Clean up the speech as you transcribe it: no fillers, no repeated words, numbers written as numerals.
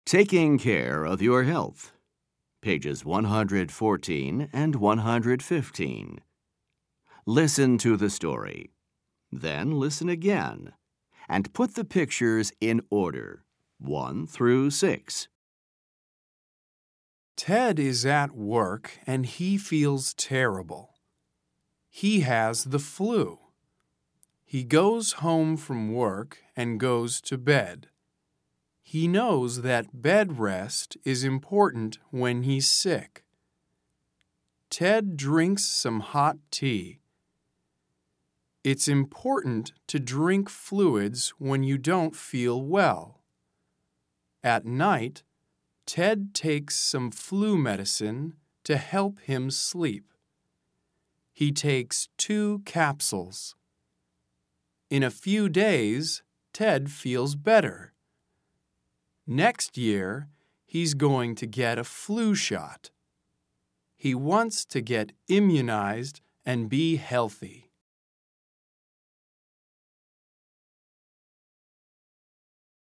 Taking Care of Your Health, pages 114 and 115. Listen to the story. Then listen again, and put the pictures in order, 1 through 6. Ted is at work and he feels terrible. He has the flu. He goes home from work and goes to bed. He knows that bed rest is important when he's sick. Ted drinks some hot tea. It's important to drink fluids when you don't feel well. At night, Ted takes some flu medicine to help him sleep. He takes 2 capsules. In a few days, Ted feels better. Next year, he's going to get a flu shot. He wants to get immunized and be healthy.